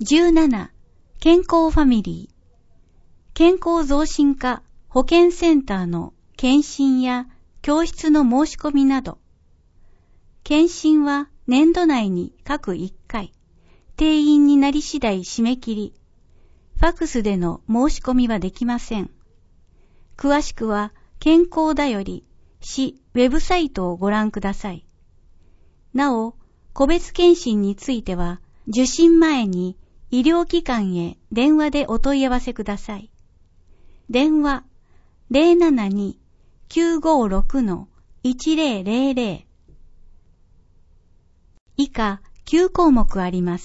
17、健康ファミリー。健康増進課保健センターの検診や教室の申し込みなど。検診は年度内に各1回、定員になり次第締め切り。ファクスでの申し込みはできません。詳しくは健康だより市ウェブサイトをご覧ください。なお、個別検診については受診前に医療機関へ電話でお問い合わせください。電話 072-956-1000 以下9項目あります。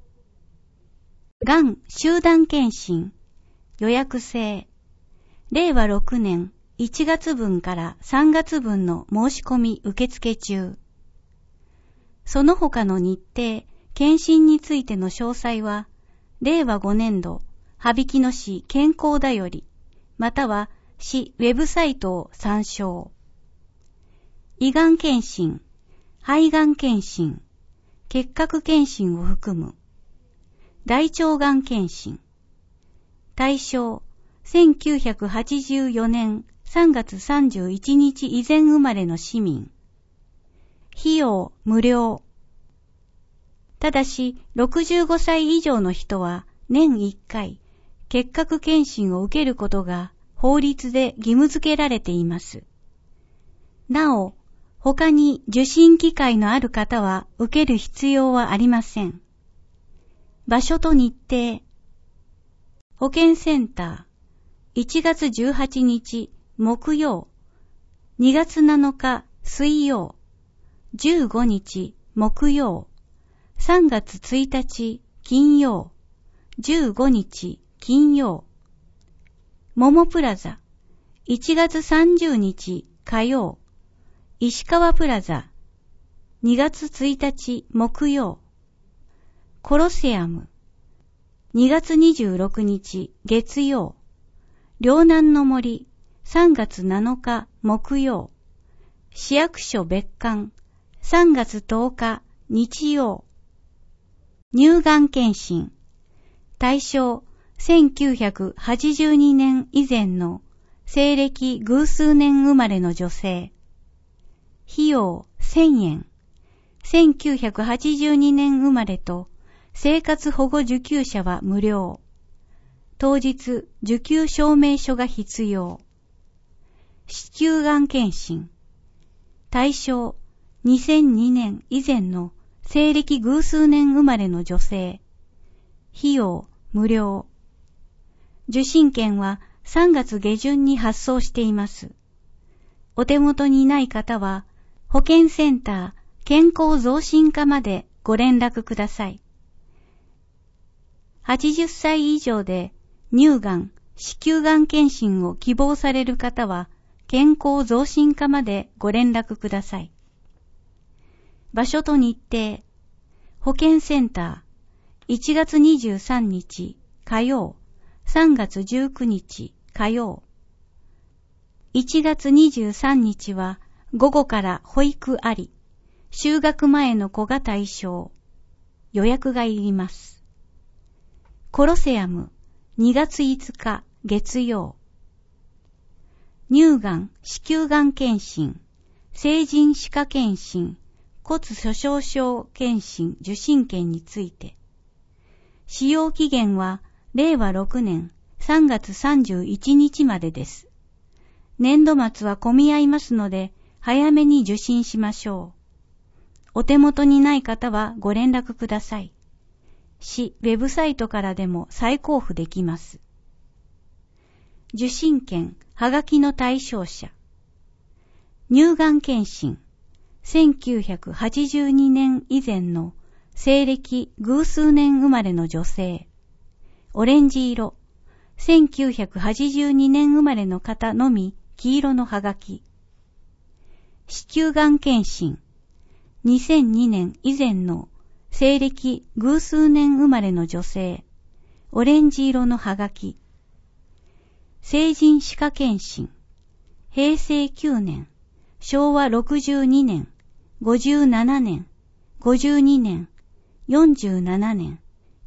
がん集団検診予約制。令和6年1月分から3月分の申し込み受付中。その他の日程、検診についての詳細は、令和5年度、羽曳野市健康だより、または市ウェブサイトを参照。胃がん検診、肺がん検診、結核検診を含む。大腸がん検診。対象、1984年3月31日以前生まれの市民。費用無料。ただし、65歳以上の人は年1回、結核検診を受けることが法律で義務付けられています。なお、他に受診機会のある方は受ける必要はありません。場所と日程。保健センター、1月18日木曜、2月7日水曜、15日木曜、3月1日金曜、15日金曜。桃プラザ、1月30日火曜、石川プラザ、2月1日木曜。コロセアム、2月26日月曜、両南の森、3月7日木曜、市役所別館、3月10日日曜。乳がん検診、対象、1982年以前の西暦偶数年生まれの女性。費用1000円。1982年生まれと生活保護受給者は無料。当日受給証明書が必要。子宮がん検診。対象、2002年以前の西暦偶数年生まれの女性。費用無料。受診券は3月下旬に発送しています。お手元にない方は、保健センター健康増進課までご連絡ください。80歳以上で乳がん、子宮がん検診を希望される方は、健康増進課までご連絡ください。場所と日程。保健センター、1月23日火曜、3月19日火曜。1月23日は午後から保育あり、就学前の子が対象。予約がいります。コロセアム、2月5日月曜。乳がん、子宮がん検診、成人歯科検診、骨粗鬆症検診受診券について。使用期限は令和6年3月31日までです。年度末は混み合いますので、早めに受診しましょう。お手元にない方はご連絡ください。市ウェブサイトからでも再交付できます。受診券、はがきの対象者。乳がん検診、1982年以前の西暦偶数年生まれの女性。オレンジ色、1982年生まれの方のみ黄色のはがき。子宮がん検診、2002年以前の西暦偶数年生まれの女性。オレンジ色のはがき。成人歯科検診、平成9年、昭和62年、57年、52年、47年、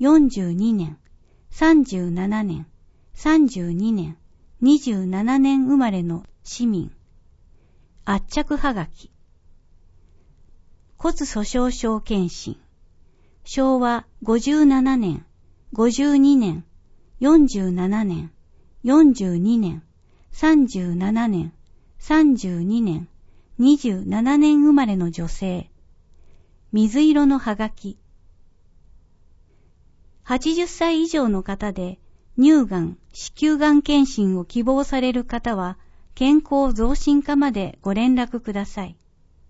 42年、37年、32年、27年生まれの市民。圧着はがき。骨粗鬆症検診。昭和57年、52年、47年、42年、37年、32年、27年生まれの女性。水色のはがき。80歳以上の方で乳がん、子宮がん検診を希望される方は健康増進課までご連絡ください。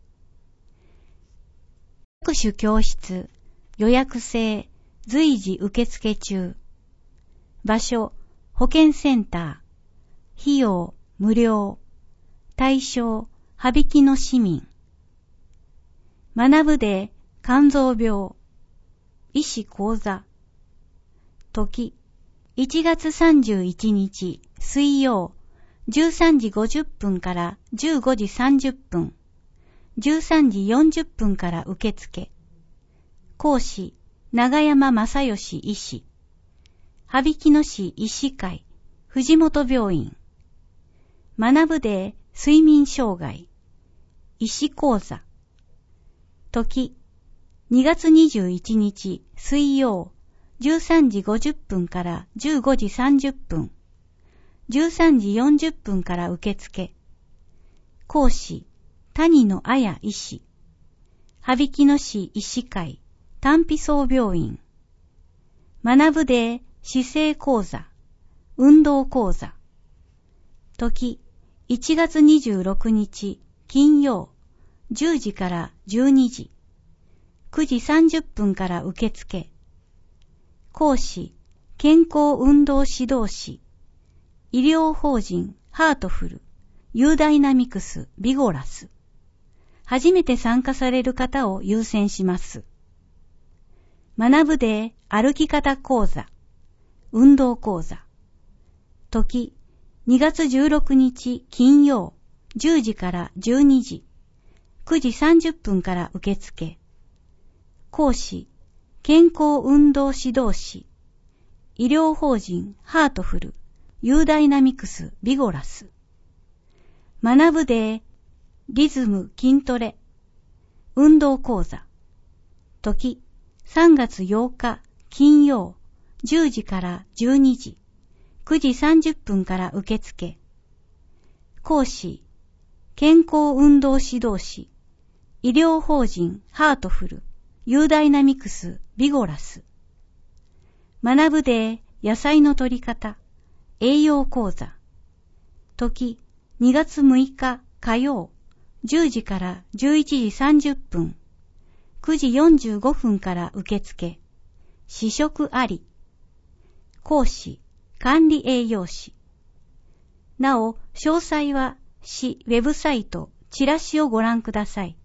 各種教室、予約制、随時受付中。場所、保健センター。費用、無料。対象、羽曳野市民。学ぶで、肝臓病。医師講座。時、1月31日、水曜、13時50分から15時30分。13時40分から受付。講師、長山正義医師。羽曳野市医師会、藤本病院。学ぶで睡眠障害。医師講座。時、2月21日、水曜、13時50分から15時30分。13時40分から受付。講師、谷野綾医師。羽曳野市医師会、丹比総病院。学ぶで姿勢講座、運動講座。時、1月26日、金曜、10時から12時。9時30分から受付。講師、健康運動指導士。医療法人ハートフル、ユーダイナミクス、ビゴラス。初めて参加される方を優先します。学ぶで歩き方講座、運動講座。時、2月16日金曜、10時から12時。9時30分から受付。講師、健康運動指導士。医療法人ハートフル、ユーダイナミクス、ビゴラス。学ぶでリズム筋トレ、運動講座。時、3月8日金曜、10時から12時。9時30分から受付。講師、健康運動指導士。医療法人ハートフル、ユーダイナミクス、ビゴラス。学ぶで野菜の摂り方、栄養講座。時、2月6日火曜、10時から11時30分。9時45分から受付。試食あり。講師、管理栄養士。なお、詳細は市ウェブサイト、チラシをご覧ください。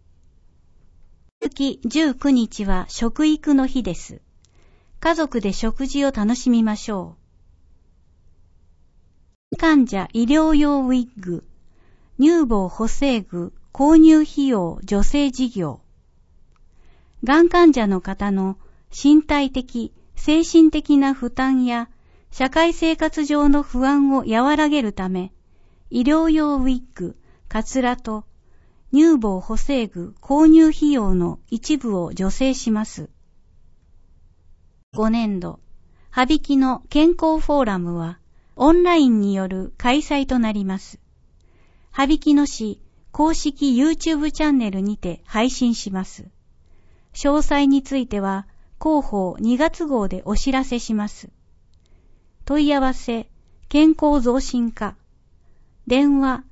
月19日は食育の日です。家族で食事を楽しみましょう。患者医療用ウィッグ、乳房補正具購入費用助成事業。がん患者の方の身体的、精神的な負担や社会生活上の不安を和らげるため、医療用ウィッグ、カツラと乳房補正具購入費用の一部を助成します。5年度、羽曳野健康フォーラムはオンラインによる開催となります。羽曳野市公式 YouTube チャンネルにて配信します。詳細については広報2月号でお知らせします。問い合わせ、健康増進課。電話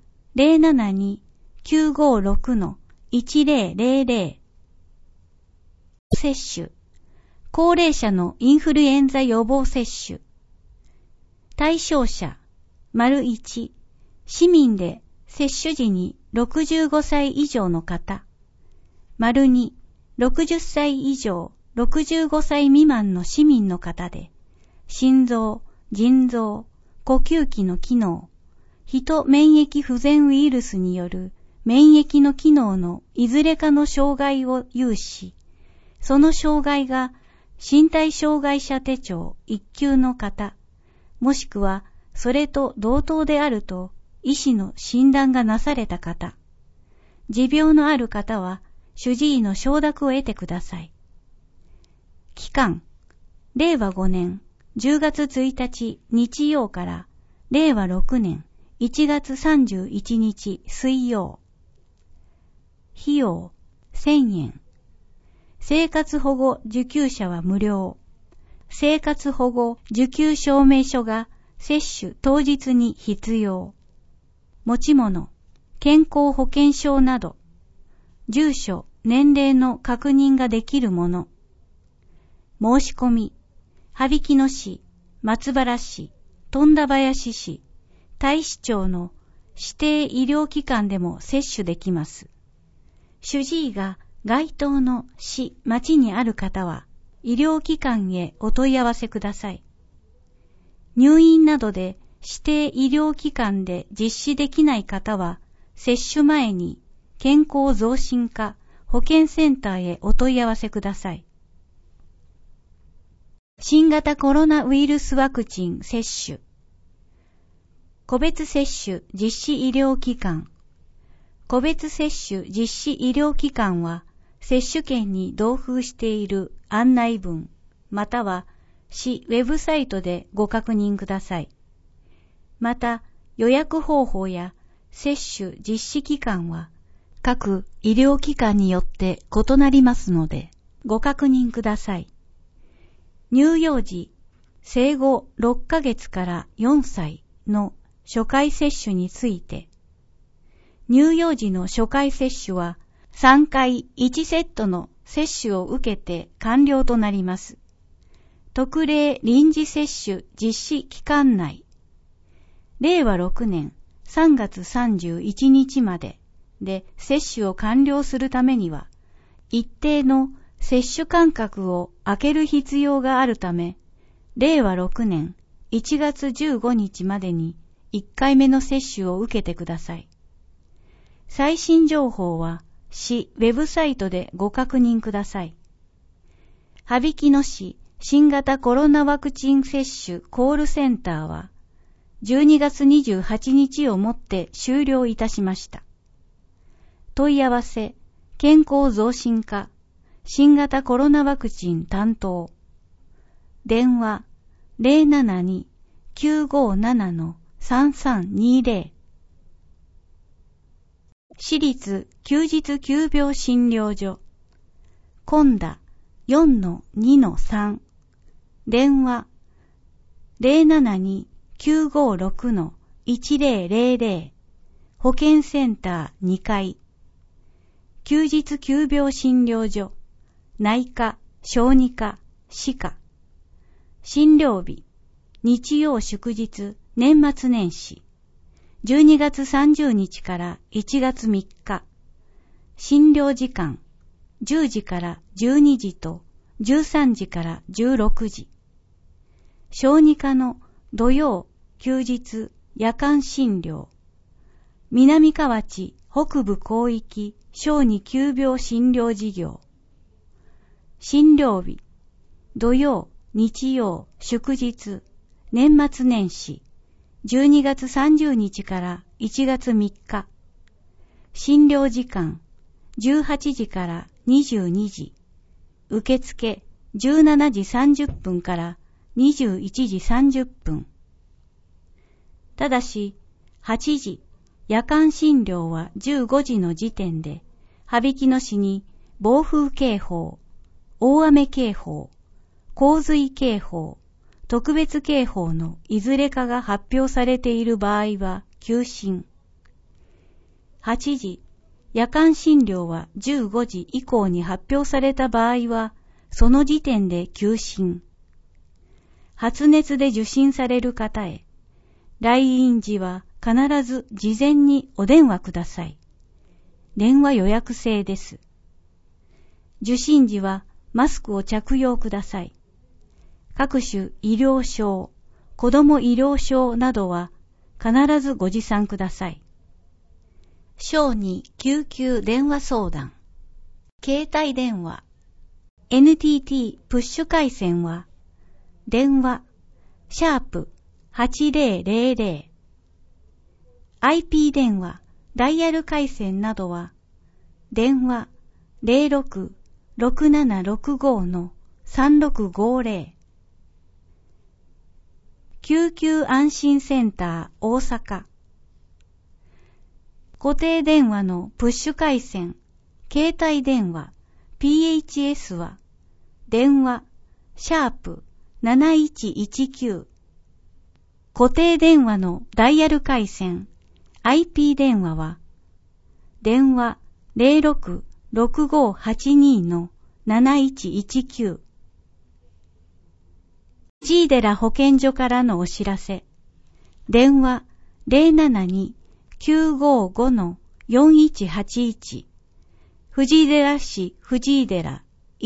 072-956-1000。接種。高齢者のインフルエンザ予防接種。対象者、1、市民で接種時に65歳以上の方。2、60歳以上、65歳未満の市民の方で、心臓、腎臓、呼吸器の機能、人免疫不全ウイルスによる免疫の機能のいずれかの障害を有し、その障害が身体障害者手帳1級の方、もしくはそれと同等であると医師の診断がなされた方、持病のある方は主治医の承諾を得てください。期間、令和5年10月1日日曜から令和6年1月31日水曜。費用1000円。生活保護受給者は無料。生活保護受給証明書が接種当日に必要。持ち物、健康保険証など、住所、年齢の確認ができるもの。申し込み、羽曳野市、松原市、富田林市、太子町の指定医療機関でも接種できます。主治医が該当の市、町にある方は、医療機関へお問い合わせください。入院などで指定医療機関で実施できない方は、接種前に健康増進課保健センターへお問い合わせください。新型コロナウイルスワクチン接種。個別接種実施医療機関。個別接種実施医療機関は、接種券に同封している案内文、または市ウェブサイトでご確認ください。また、予約方法や接種実施期間は、各医療機関によって異なりますので、ご確認ください。乳幼児、生後6ヶ月から4歳の初回接種について、乳幼児の初回接種は3回1セットの接種を受けて完了となります。特例臨時接種実施期間内、令和6年3月31日までで接種を完了するためには、一定の接種間隔を空ける必要があるため、令和6年1月15日までに1回目の接種を受けてください。最新情報は市ウェブサイトでご確認ください。羽曳野市新型コロナワクチン接種コールセンターは12月28日をもって終了いたしました。問い合わせ、健康増進課、新型コロナワクチン担当。電話、072-957-3320。私立休日急病診療所。コンダ 4-2-3。電話、072-956-1000。保健センター2階。休日急病診療所。内科、小児科、歯科。診療日、日曜祝日、年末年始。12月30日から1月3日。診療時間、10時から12時と13時から16時。小児科の土曜、休日、夜間診療。南河内北部広域小児急病診療事業。診療日、土曜、日曜、祝日、年末年始、12月30日から1月3日。診療時間、18時から22時。受付、17時30分から21時30分。ただし、8時、夜間診療は15時の時点で、羽曳野市に暴風警報、大雨警報、洪水警報、特別警報のいずれかが発表されている場合は休診。8時、夜間診療は15時以降に発表された場合は、その時点で休診。発熱で受診される方へ、来院時は必ず事前にお電話ください。電話予約制です。受診時はマスクを着用ください。各種医療証、子ども医療証などは必ずご持参ください。小児救急電話相談。携帯電話 NTT プッシュ回線は、電話、#8000。IP 電話、ダイヤル回線などは、電話 06-6765-3650。救急安心センター大阪。固定電話のプッシュ回線、携帯電話、PHS は、電話、#7119。固定電話のダイヤル回線、IP 電話は、電話 06-6582-7119。藤井寺保健所からのお知らせ。電話 072-955-4181。藤井寺市藤井寺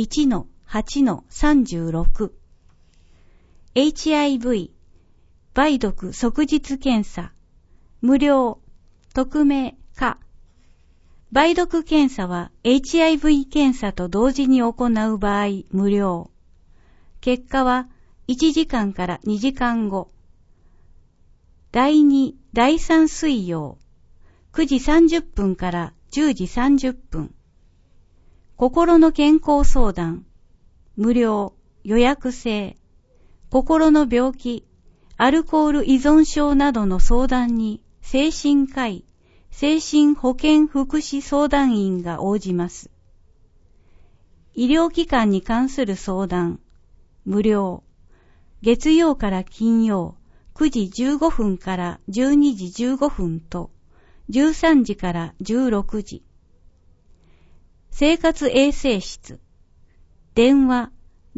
1-8-36。HIV、梅毒即日検査。無料、匿名可。梅毒検査は HIV 検査と同時に行う場合無料。結果は1時間から2時間後。第2、第3水曜、9時30分から10時30分。心の健康相談、無料、予約制。心の病気、アルコール依存症などの相談に精神科医、精神保健福祉相談員が応じます。医療機関に関する相談、無料。月曜から金曜、9時15分から12時15分と、13時から16時。生活衛生室。電話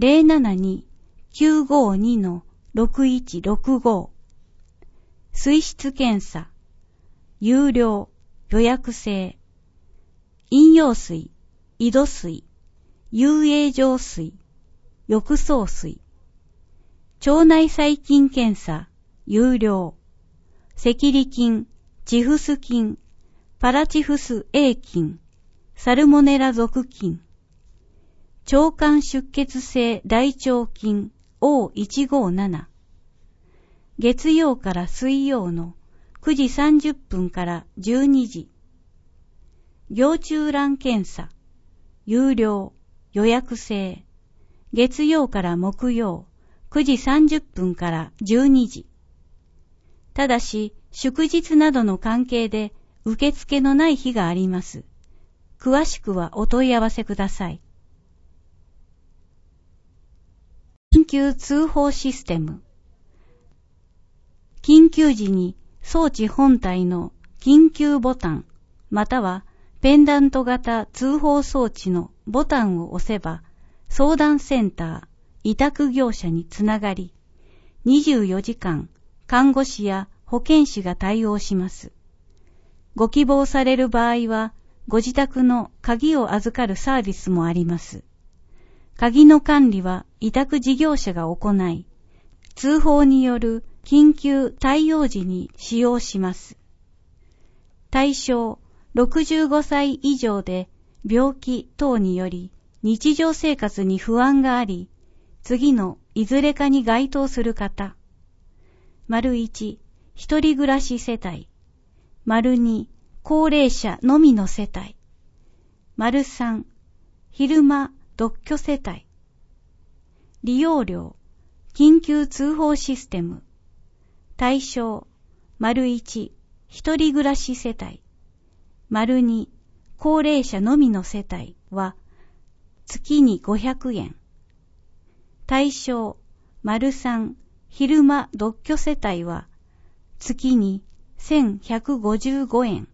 072-952-6165。水質検査。有料、予約制。飲用水、井戸水、遊泳場水、浴槽水。腸内細菌検査、有料。赤痢菌、チフス菌、パラチフス A 菌、サルモネラ属菌。腸管出血性大腸菌 O157。月曜から水曜の9時30分から12時。行虫卵検査、有料、予約制。月曜から木曜、9時30分から12時。ただし、祝日などの関係で受付のない日があります。詳しくはお問い合わせください。緊急通報システム。緊急時に装置本体の緊急ボタン、またはペンダント型通報装置のボタンを押せば、相談センター、委託業者につながり、24時間看護師や保健師が対応します。ご希望される場合は、ご自宅の鍵を預かるサービスもあります。鍵の管理は委託事業者が行い、通報による緊急対応時に使用します。対象、65歳以上で病気等により日常生活に不安があり、次のいずれかに該当する方。1、一人暮らし世帯。2、高齢者のみの世帯。3、昼間独居世帯。利用料、緊急通報システム。対象、1、一人暮らし世帯。2、高齢者のみの世帯は、月に500円。対象、3、昼間独居世帯は、月に1155円。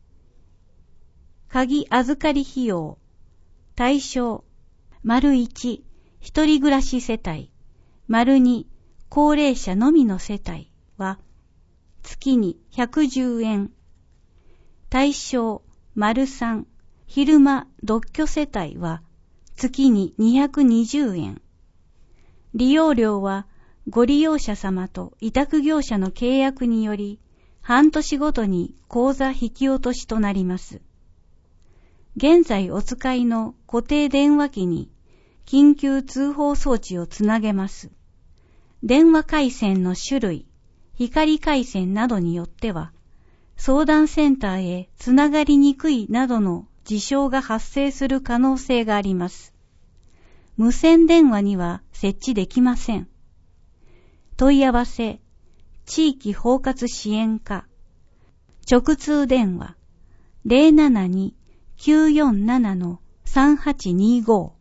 鍵預かり費用。対象、1、一人暮らし世帯。2、高齢者のみの世帯は、月に110円。対象、3、昼間独居世帯は、月に220円。利用料は、ご利用者様と委託業者の契約により、半年ごとに口座引き落としとなります。現在お使いの固定電話機に、 緊急通報装置をつなげます。電話回線の種類、光回線などによっては、相談センターへつながりにくいなどの事象が発生する可能性があります。無線電話には設置できません。問い合わせ、地域包括支援課、直通電話 072-947-3825